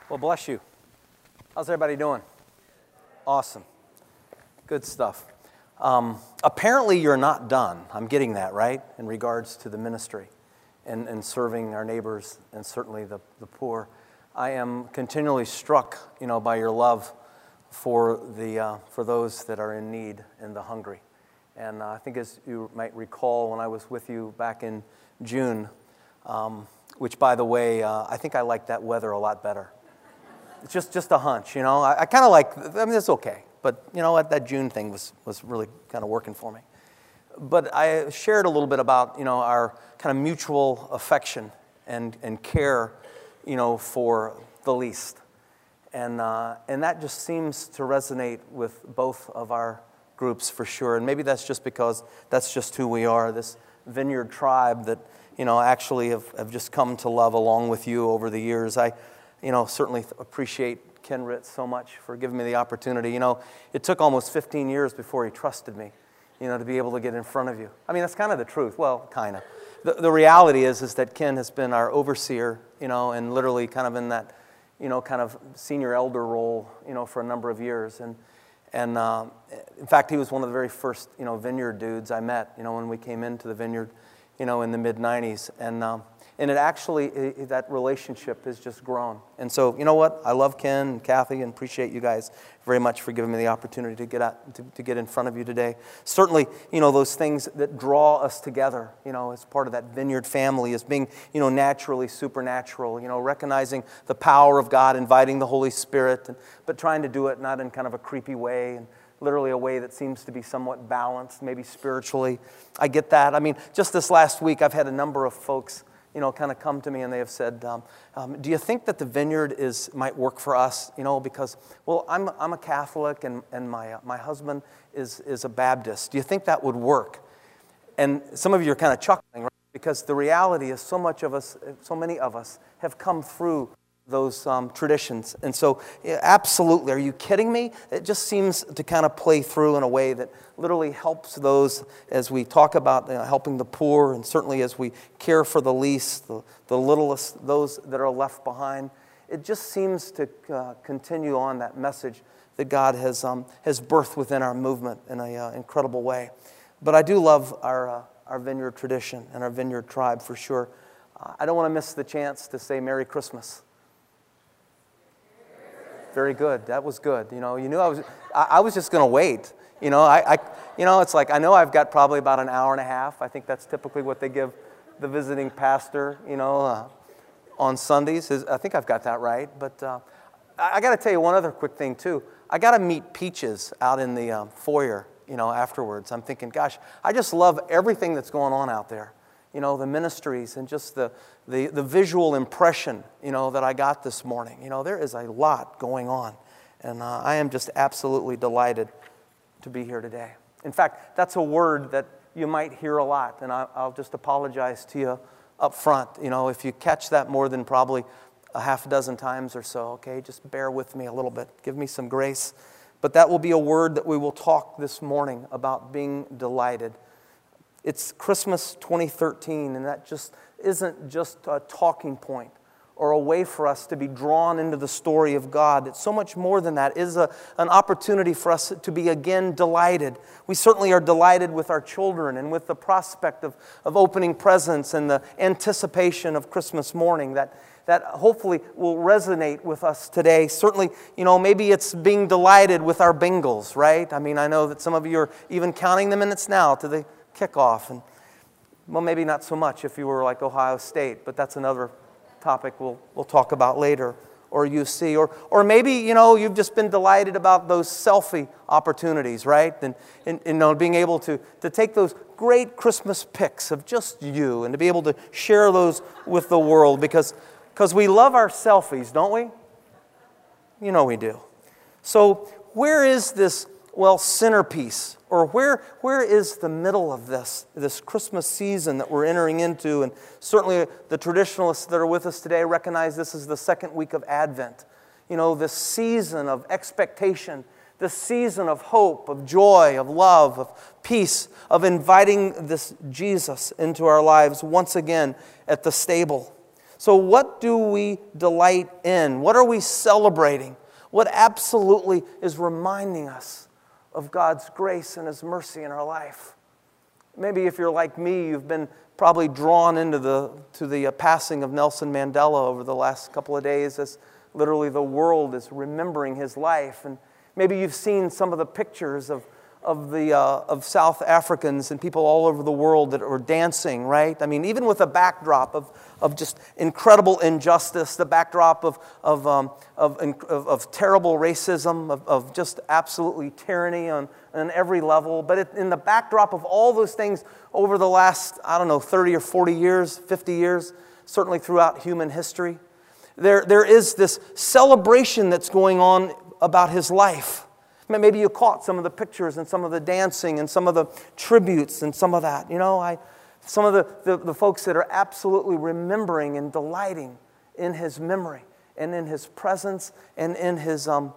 Well, bless you. How's everybody doing? Awesome. Good stuff. Apparently you're not done. I'm getting that, right? In regards to the ministry and serving our neighbors and certainly the poor. I am continually struck, by your love for those that are in need and the hungry. And I think as you might recall, when I was with you back in June, which by the way, I think I like that weather a lot better. It's just a hunch, I kind of like, it's okay. But you know what, that June thing was really kind of working for me. But I shared a little bit about, our kind of mutual affection and care, for the least. And that just seems to resonate with both of our groups for sure. And maybe that's just because that's just who we are, this Vineyard tribe that, actually have just come to love along with you over the years. I, certainly appreciate Ken Ritz so much for giving me the opportunity. It took almost 15 years before he trusted me, to be able to get in front of you. I mean, that's kind of the truth. Well, kind of. The reality is that Ken has been our overseer, and literally kind of in that, kind of senior elder role, for a number of years. And in fact, he was one of the very first, Vineyard dudes I met, when we came into the Vineyard, in the mid-90s. And it actually, that relationship has just grown. And so, you know what? I love Ken and Kathy and appreciate you guys very much for giving me the opportunity to get out, to get in front of you today. Certainly, those things that draw us together, as part of that Vineyard family, as being, naturally supernatural, recognizing the power of God, inviting the Holy Spirit, but trying to do it not in kind of a creepy way and literally a way that seems to be somewhat balanced, maybe spiritually. I get that. I mean, just this last week, I've had a number of folks kind of come to me and they have said, do you think that the Vineyard might work for us? Because, well, I'm a Catholic and my husband is a Baptist. Do you think that would work? And some of you are kind of chuckling, right? Because the reality is so many of us have come through those traditions. And so, absolutely, are you kidding me? It just seems to kind of play through in a way that literally helps those as we talk about helping the poor, and certainly as we care for the least, the littlest, those that are left behind. It just seems to continue on that message that God has birthed within our movement in an incredible way. But I do love our Vineyard tradition and our Vineyard tribe for sure. I don't want to miss the chance to say Merry Christmas. Very good. That was good. You knew I was just going to wait. It's like I know I've got probably about an hour and a half. I think that's typically what they give the visiting pastor, on Sundays. I think I've got that right. But I got to tell you one other quick thing too. I got to meet Peaches out in the foyer, afterwards. I'm thinking, gosh, I just love everything that's going on out there. The ministries and just the visual impression, that I got this morning. There is a lot going on. And I am just absolutely delighted to be here today. In fact, that's a word that you might hear a lot. And I'll just apologize to you up front. If you catch that more than probably a half a dozen times or so, okay, just bear with me a little bit. Give me some grace. But that will be a word that we will talk this morning about, being delighted. It's Christmas 2013, and that just isn't just a talking point or a way for us to be drawn into the story of God. It's so much more than that. It is an opportunity for us to be again delighted. We certainly are delighted with our children and with the prospect of opening presents and the anticipation of Christmas morning that hopefully will resonate with us today. Certainly, maybe it's being delighted with our Bengals, right? I mean, I know that some of you are even counting the minutes now to the kickoff, and well, maybe not so much if you were like Ohio State, but that's another topic we'll talk about later, or UC, or maybe you've just been delighted about those selfie opportunities, right? And being able to take those great Christmas pics of just you and to be able to share those with the world because we love our selfies, don't we? We do. So where is this centerpiece? Or where is the middle of this Christmas season that we're entering into? And certainly the traditionalists that are with us today recognize this is the second week of Advent. This season of expectation, this season of hope, of joy, of love, of peace, of inviting this Jesus into our lives once again at the stable. So what do we delight in? What are we celebrating? What absolutely is reminding us of God's grace and His mercy in our life? Maybe if you're like me, you've been probably drawn into the passing of Nelson Mandela over the last couple of days, as literally the world is remembering his life. And maybe you've seen some of the pictures of South Africans and people all over the world that are dancing, right? I mean, even with a backdrop of just incredible injustice, the backdrop of terrible racism, of just absolutely tyranny on every level. But in the backdrop of all those things over the last, 30 or 40 years, 50 years, certainly throughout human history, there is this celebration that's going on about his life. Maybe you caught some of the pictures and some of the dancing and some of the tributes and some of that. Some of the folks that are absolutely remembering and delighting in his memory and in his presence and in his the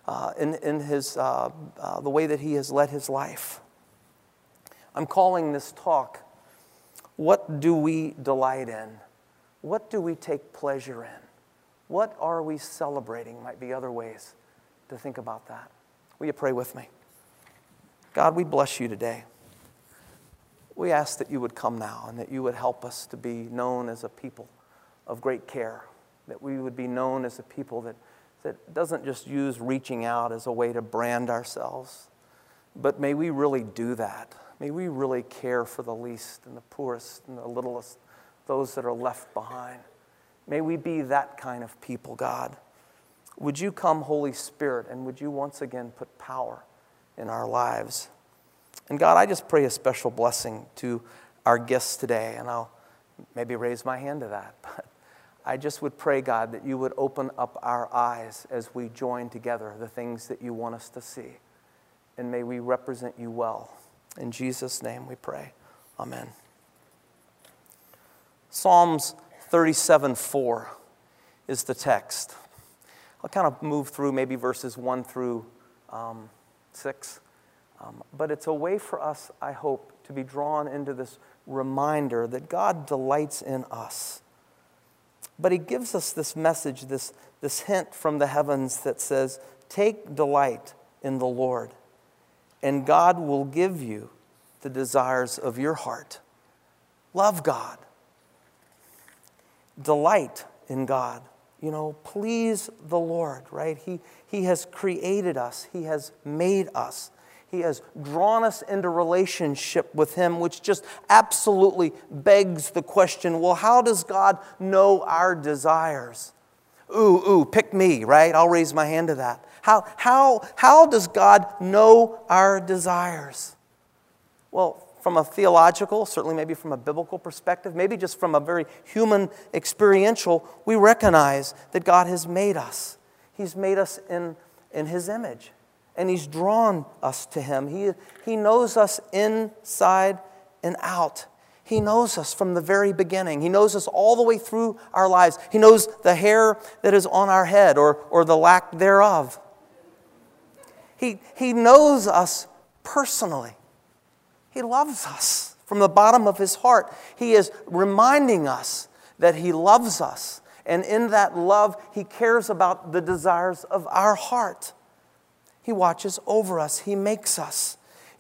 way that he has led his life. I'm calling this talk, "What do we delight in? What do we take pleasure in? What are we celebrating?" Might be other ways to think about that. Will you pray with me? God, we bless you today. We ask that you would come now and that you would help us to be known as a people of great care, that we would be known as a people that doesn't just use reaching out as a way to brand ourselves, but may we really do that. May we really care for the least and the poorest and the littlest, those that are left behind. May we be that kind of people, God. Would you come, Holy Spirit, and would you once again put power in our lives? And God, I just pray a special blessing to our guests today, and I'll maybe raise my hand to that. But I just would pray, God, that you would open up our eyes as we join together the things that you want us to see. And may we represent you well. In Jesus' name we pray. Amen. Psalms 37:4 is the text. I'll kind of move through maybe verses 1 through 6. But it's a way for us, I hope, to be drawn into this reminder that God delights in us. But he gives us this message, this hint from the heavens that says, "Take delight in the Lord, and God will give you the desires of your heart." Love God. Delight in God. Please the Lord, right? He has created us. He has made us. He has drawn us into relationship with Him, which just absolutely begs the question, well, how does God know our desires? Pick me, right? I'll raise my hand to that. How does God know our desires? Well, from a theological, certainly maybe from a biblical perspective, maybe just from a very human experiential, we recognize that God has made us. He's made us in His image, and He's drawn us to Him. He knows us inside and out. He knows us from the very beginning. He knows us all the way through our lives. He knows the hair that is on our head or the lack thereof. He knows us personally. He loves us from the bottom of His heart. He is reminding us that He loves us. And in that love, He cares about the desires of our heart. He watches over us. He makes us.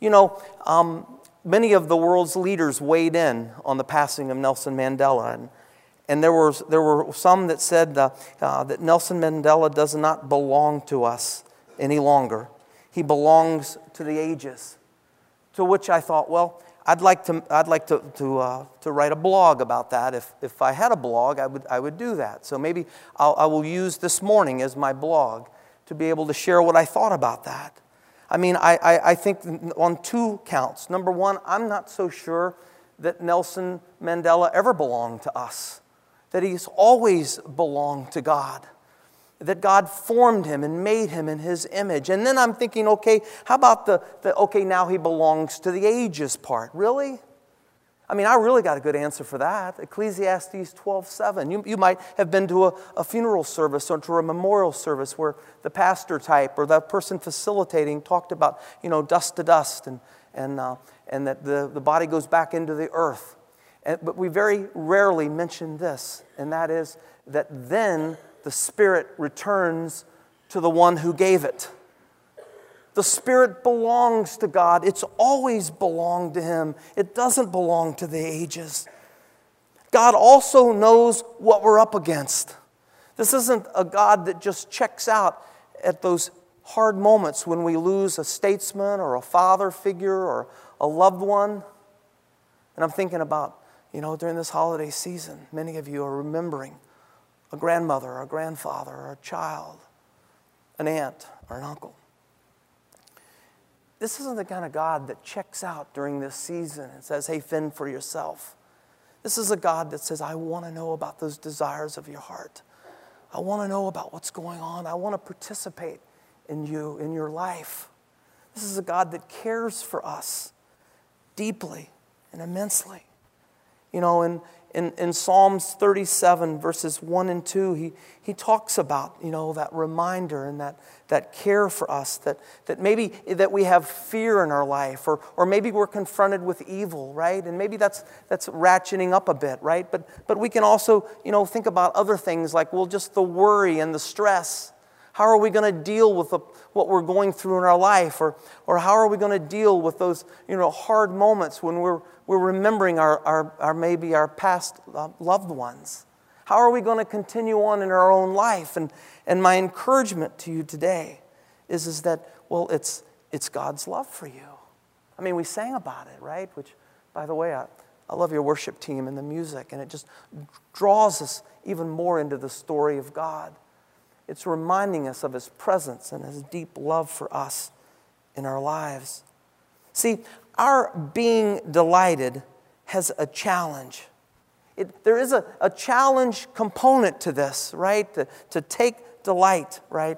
Many of the world's leaders weighed in on the passing of Nelson Mandela. And there were some that said that Nelson Mandela does not belong to us any longer. He belongs to the ages. To which I thought, well, I'd like to write a blog about that. If I had a blog, I would do that. So maybe I will use this morning as my blog to be able to share what I thought about that. I mean, I think on two counts. Number one, I'm not so sure that Nelson Mandela ever belonged to us, that he's always belonged to God, that God formed him and made him in His image. And then I'm thinking, okay, how about now he belongs to the ages part? Really? I mean, I really got a good answer for that. Ecclesiastes 12:7. You might have been to a funeral service or to a memorial service where the pastor type or the person facilitating talked about, dust to dust and that the body goes back into the earth. But we very rarely mention this, and that is that then the Spirit returns to the one who gave it. The Spirit belongs to God. It's always belonged to Him. It doesn't belong to the ages. God also knows what we're up against. This isn't a God that just checks out at those hard moments when we lose a statesman or a father figure or a loved one. And I'm thinking about, during this holiday season, many of you are remembering a grandmother or a grandfather or a child, an aunt or an uncle. This isn't the kind of God that checks out during this season and says, hey, fend for yourself. This is a God that says, I want to know about those desires of your heart. I want to know about what's going on. I want to participate in you, in your life. This is a God that cares for us deeply and immensely. In Psalms 37, verses 1 and 2, he talks about, that reminder and that care for us, that maybe that we have fear in our life, or maybe we're confronted with evil, right? And maybe that's ratcheting up a bit, right? But we can also, think about other things like, just the worry and the stress. How are we going to deal with what we're going through in our life? Or how are we going to deal with those, hard moments when we're remembering maybe our past loved ones? How are we going to continue on in our own life? And my encouragement to you today is that, it's God's love for you. I mean, we sang about it, right? Which, by the way, I love your worship team and the music, and it just draws us even more into the story of God. It's reminding us of His presence and His deep love for us in our lives. See, our being delighted has a challenge. There is a challenge component to this, right? To take delight, right,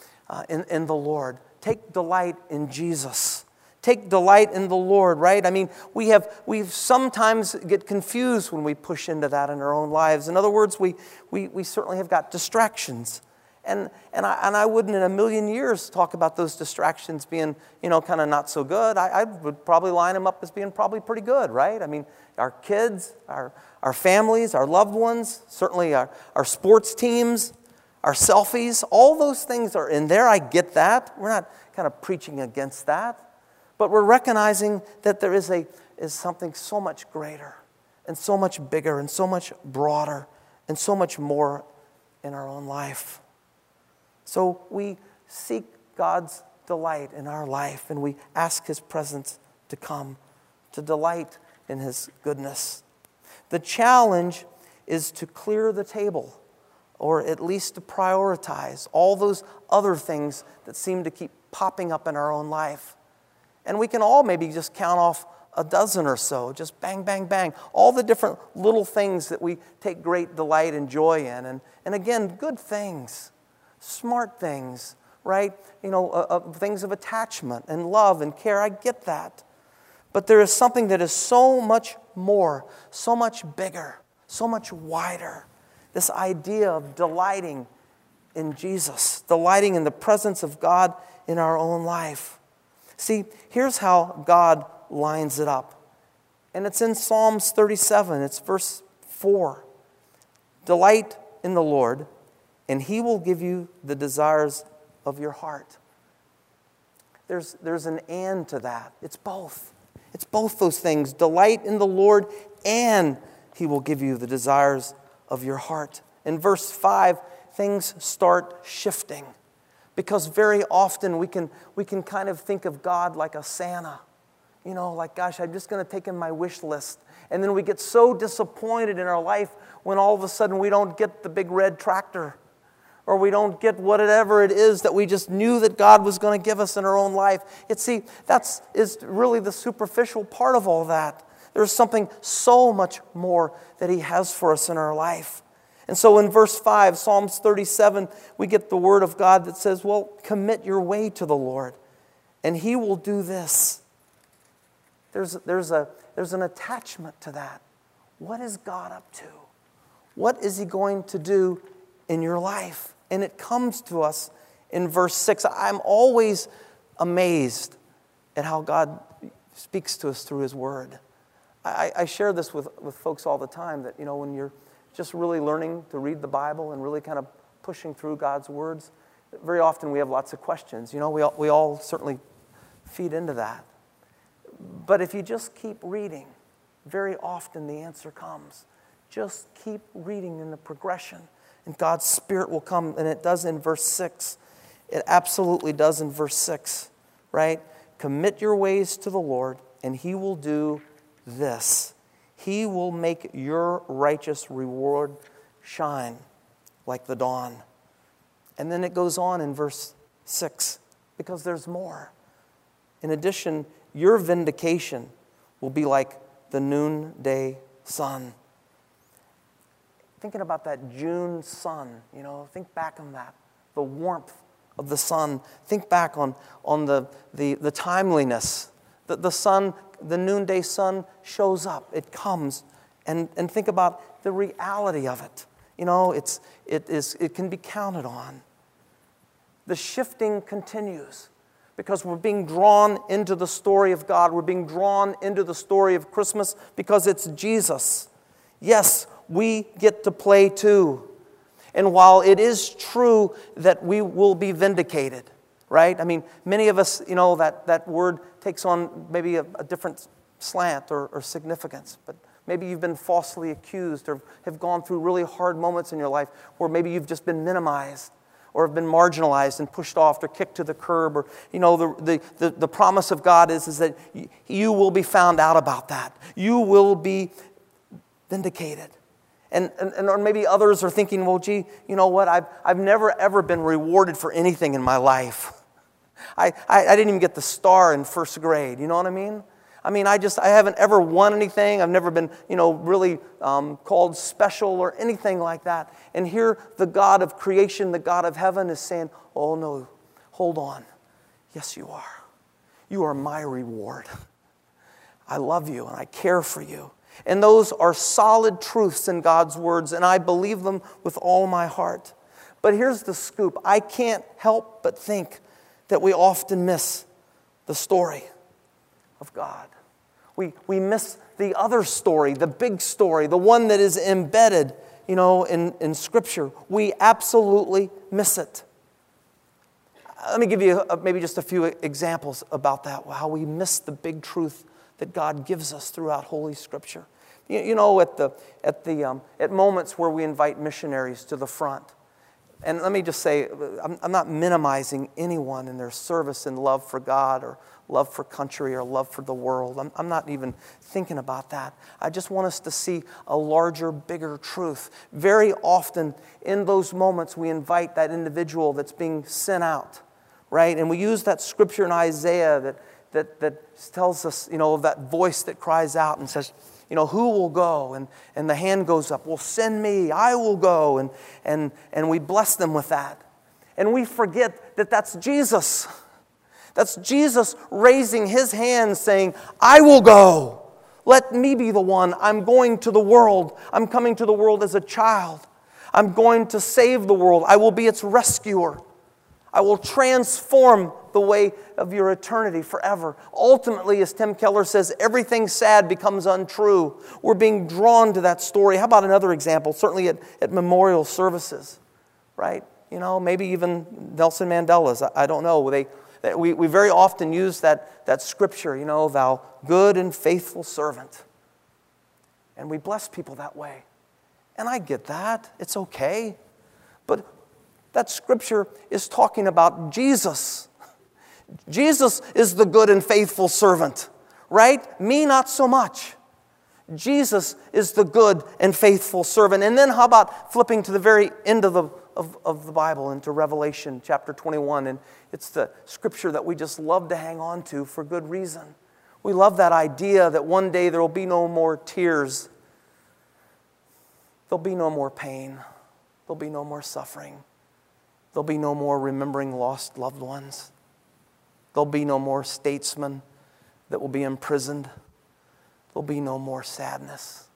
in the Lord. Take delight in Jesus. Take delight in the Lord, right? I mean, we sometimes get confused when we push into that in our own lives. In other words, we certainly have got distractions. And I wouldn't in a million years talk about those distractions being, kind of not so good. I would probably line them up as being probably pretty good, right? I mean, our kids, our families, our loved ones, certainly our sports teams, our selfies, all those things are in there. I get that. We're not kind of preaching against that. But we're recognizing that there is something so much greater and so much bigger and so much broader and so much more in our own life. So we seek God's delight in our life, and we ask His presence to come, to delight in His goodness. The challenge is to clear the table, or at least to prioritize all those other things that seem to keep popping up in our own life. And we can all maybe just count off a dozen or so, just bang, bang, bang, all the different little things that we take great delight and joy in. And again, good things. Smart things, right? Things of attachment and love and care. I get that. But there is something that is so much more, so much bigger, so much wider. This idea of delighting in Jesus, delighting in the presence of God in our own life. See, here's how God lines it up. And it's in Psalms 37. It's verse 4. Delight in the Lord, and He will give you the desires of your heart. There's an and to that. It's both. It's both those things. Delight in the Lord, and He will give you the desires of your heart. In verse 5, things start shifting. Because very often we can kind of think of God like a Santa. Like, gosh, I'm just going to take in my wish list. And then we get so disappointed in our life when all of a sudden we don't get the big red tractor, or we don't get whatever it is that we just knew that God was going to give us in our own life. That is really the superficial part of all that. There's something so much more that He has for us in our life. And so in verse 5, Psalms 37, we get the word of God that says, commit your way to the Lord, and He will do this. There's an attachment to that. What is God up to? What is He going to do in your life? And it comes to us in verse 6. I'm always amazed at how God speaks to us through His Word. I share this with folks all the time, that, when you're just really learning to read the Bible and really kind of pushing through God's words, very often we have lots of questions. We all certainly feed into that. But if you just keep reading, very often the answer comes. Just keep reading in the progression, and God's Spirit will come, and it does in verse 6. It absolutely does in verse 6, right? Commit your ways to the Lord, and He will do this. He will make your righteous reward shine like the dawn. And then it goes on in verse 6, because there's more. In addition, your vindication will be like the noonday sun. Thinking about that June sun, think back on that, the warmth of the sun. Think back on the timeliness. The sun, the noonday sun shows up. It comes. And think about the reality of it. It can be counted on. The shifting continues because we're being drawn into the story of God. We're being drawn into the story of Christmas because it's Jesus. Yes, we get to play too. And while it is true that we will be vindicated, right? I mean, many of us, that word takes on maybe a different slant or significance. But maybe you've been falsely accused or have gone through really hard moments in your life where maybe you've just been minimized or have been marginalized and pushed off or kicked to the curb. Or, the promise of God is that you will be found out about that. You will be vindicated. And or maybe others are thinking, well, gee, you know what? I've never ever been rewarded for anything in my life. I didn't even get the star in first grade. You know what I mean? I haven't ever won anything. I've never been, really called special or anything like that. And here the God of creation, the God of heaven is saying, oh no, hold on. Yes, you are. You are my reward. I love you and I care for you. And those are solid truths in God's words, and I believe them with all my heart. But here's the scoop. I can't help but think that we often miss the story of God. We miss the other story, the big story, the one that is embedded, in Scripture. We absolutely miss it. Let me give you maybe just a few examples about that, how we miss the big truth that God gives us throughout Holy Scripture. At moments where we invite missionaries to the front. And let me just say, I'm not minimizing anyone in their service and love for God or love for country or love for the world. I'm not even thinking about that. I just want us to see a larger, bigger truth. Very often in those moments we invite that individual that's being sent out, right? And we use that scripture in Isaiah that tells us, of that voice that cries out and says, who will go? And the hand goes up, well, send me, I will go. And we bless them with that. And we forget that that's Jesus. That's Jesus raising His hand saying, I will go. Let me be the one. I'm going to the world. I'm coming to the world as a child. I'm going to save the world. I will be its rescuer. I will transform the way of your eternity forever. Ultimately, as Tim Keller says, everything sad becomes untrue. We're being drawn to that story. How about another example? Certainly at memorial services, right? Maybe even Nelson Mandela's. I don't know. We very often use that scripture, thou good and faithful servant. And we bless people that way. And I get that. It's okay. But that scripture is talking about Jesus. Jesus is the good and faithful servant, right? Me, not so much. Jesus is the good and faithful servant. And then how about flipping to the very end of the Bible, into Revelation chapter 21. And it's the scripture that we just love to hang on to for good reason. We love that idea that one day there will be no more tears. There'll be no more pain. There'll be no more suffering. There'll be no more remembering lost loved ones. There'll be no more statesmen that will be imprisoned. There'll be no more sadness.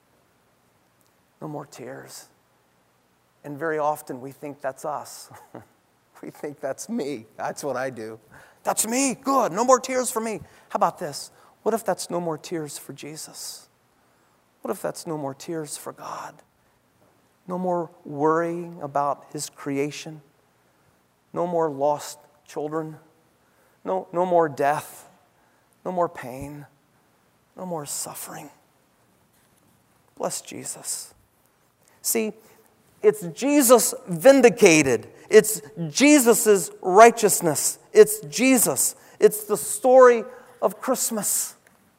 No more tears. And very often we think that's us. We think that's me. That's what I do. That's me. Good. No more tears for me. How about this? What if that's no more tears for Jesus? What if that's no more tears for God? No more worrying about His creation? No more lost children? No more death? No more pain? No more suffering? Bless Jesus. See, it's Jesus vindicated. It's Jesus' righteousness. It's Jesus. It's the story of Christmas.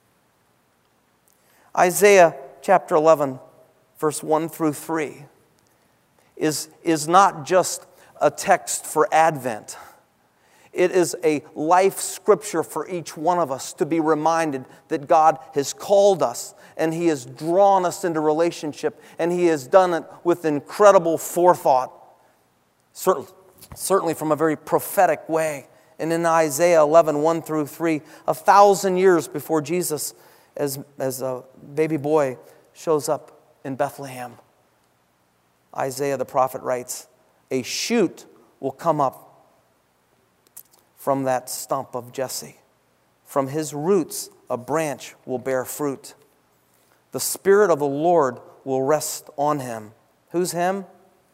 Isaiah chapter 11, verse 1 through 3 is not just a text for Advent. It is a life scripture for each one of us to be reminded that God has called us and He has drawn us into relationship and He has done it with incredible forethought, certainly from a very prophetic way. And in Isaiah 11, 1 through 3, 1,000 years before Jesus as a baby boy shows up in Bethlehem, Isaiah the prophet writes, "A shoot will come up from that stump of Jesse. From his roots a branch will bear fruit. The Spirit of the Lord will rest on him." Who's him?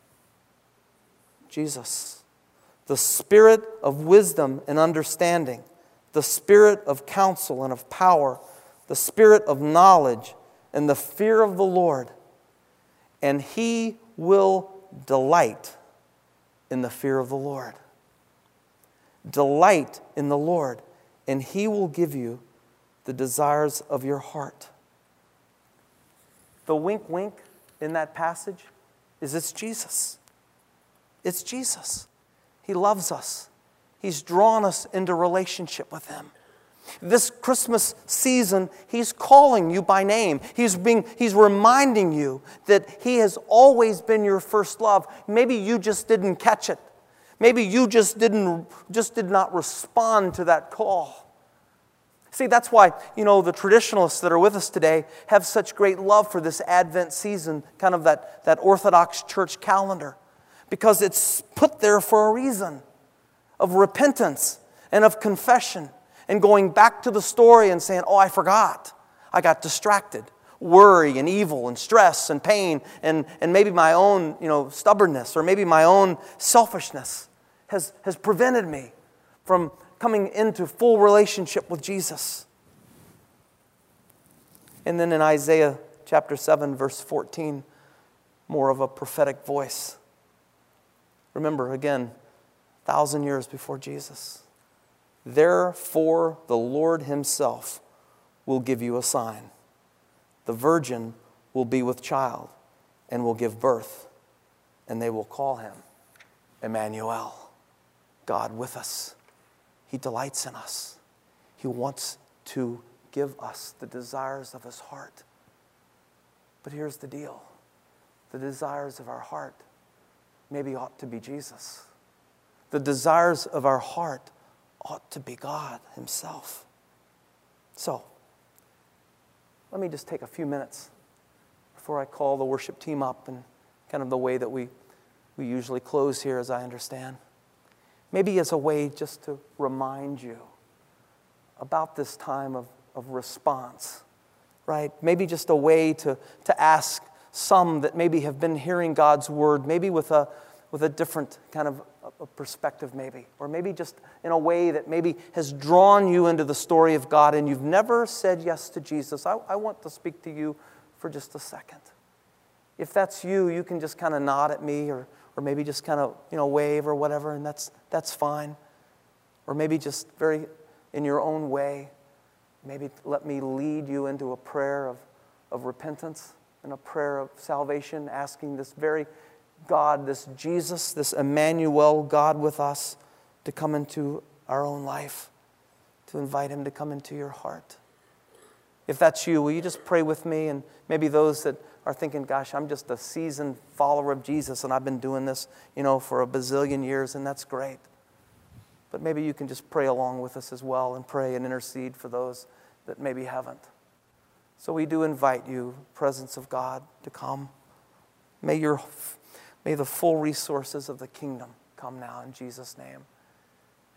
Jesus. "The Spirit of wisdom and understanding, the Spirit of counsel and of power, the Spirit of knowledge and the fear of the Lord. And He will delight in the fear of the Lord." Delight in the Lord, and He will give you the desires of your heart. The wink wink in that passage is it's Jesus. It's Jesus. He loves us. He's drawn us into relationship with Him. This Christmas season, He's calling you by name. He's reminding you that He has always been your first love. Maybe you just didn't catch it. Maybe you just did not respond to that call. See, that's why, the traditionalists that are with us today have such great love for this Advent season, kind of that Orthodox church calendar, because it's put there for a reason of repentance and of confession and going back to the story and saying, "Oh, I forgot. I got distracted. Worry and evil and stress and pain and maybe my own, stubbornness or maybe my own selfishness has prevented me from coming into full relationship with Jesus." And then in Isaiah chapter 7, verse 14, more of a prophetic voice. Remember, again, 1,000 years before Jesus. "Therefore the Lord Himself will give you a sign. The virgin will be with child and will give birth, and they will call Him Emmanuel," God with us. He delights in us. He wants to give us the desires of His heart. But here's the deal. The desires of our heart maybe ought to be Jesus. The desires of our heart ought to be God Himself. So, let me just take a few minutes before I call the worship team up and kind of the way that we usually close here, as I understand. Maybe as a way just to remind you about this time of response, right? Maybe just a way to ask some that maybe have been hearing God's word, maybe with a different kind of a perspective maybe, or maybe just in a way that maybe has drawn you into the story of God and you've never said yes to Jesus. I want to speak to you for just a second. If that's you, you can just kind of nod at me or maybe just kind of, wave or whatever, and that's fine. Or maybe just very in your own way, maybe let me lead you into a prayer of repentance and a prayer of salvation, asking this very God, this Jesus, this Emmanuel, God with us, to come into our own life, to invite Him to come into your heart. If that's you, will you just pray with me? And maybe those that are thinking, "Gosh, I'm just a seasoned follower of Jesus and I've been doing this, for a bazillion years, and that's great." But maybe you can just pray along with us as well and pray and intercede for those that maybe haven't. So we do invite you, presence of God, to come. May the full resources of the kingdom come now in Jesus' name.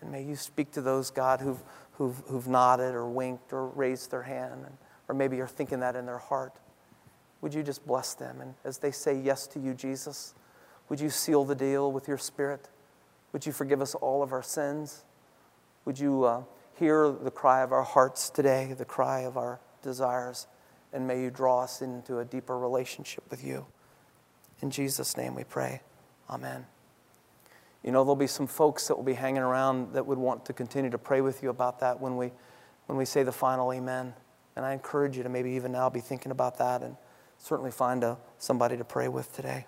And may you speak to those, God, who've nodded or winked or raised their hand, or maybe are thinking that in their heart. Would you just bless them? And as they say yes to you, Jesus, would you seal the deal with your Spirit? Would you forgive us all of our sins? Would you hear the cry of our hearts today, the cry of our desires, and may you draw us into a deeper relationship with you. In Jesus' name we pray. Amen. You know, there'll be some folks that will be hanging around that would want to continue to pray with you about that when we say the final amen. And I encourage you to maybe even now be thinking about that and certainly find somebody to pray with today.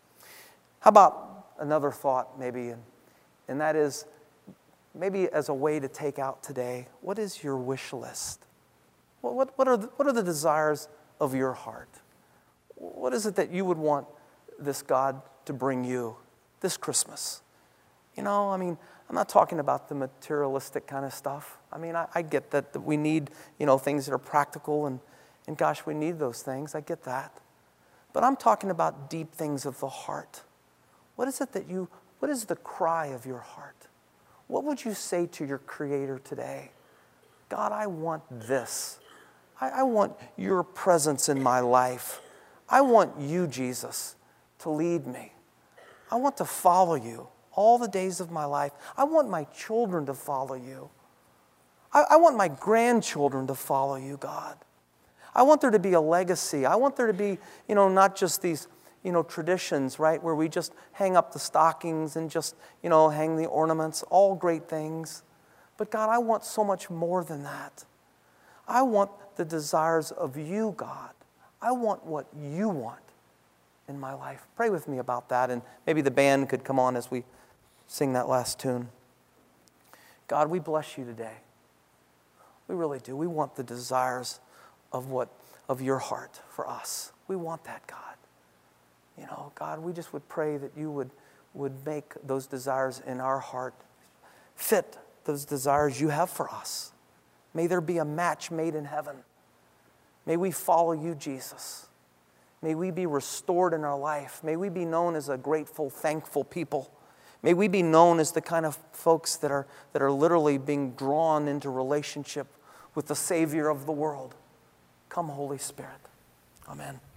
How about another thought maybe, and that is maybe as a way to take out today, what is your wish list? What are the desires of your heart? What is it that you would want this God to bring you this Christmas? You know, I mean, I'm not talking about the materialistic kind of stuff. I mean, I get that we need, things that are practical, and gosh, we need those things. I get that. But I'm talking about deep things of the heart. What is the cry of your heart? What would you say to your Creator today? God, I want this. I want your presence in my life. I want you, Jesus, to lead me. I want to follow you all the days of my life. I want my children to follow you. I want my grandchildren to follow you, God. I want there to be a legacy. I want there to be, not just these, traditions, right, where we just hang up the stockings and just, hang the ornaments, all great things. But God, I want so much more than that. I want the desires of you, God. I want what you want in my life. Pray with me about that, and maybe the band could come on as we sing that last tune. God, we bless you today. We really do. We want the desires of your heart for us. We want that, God. God, we just would pray that you would make those desires in our heart fit those desires you have for us. May there be a match made in heaven. May we follow you, Jesus. May we be restored in our life. May we be known as a grateful, thankful people. May we be known as the kind of folks that are literally being drawn into relationship with the Savior of the world. Come, Holy Spirit. Amen.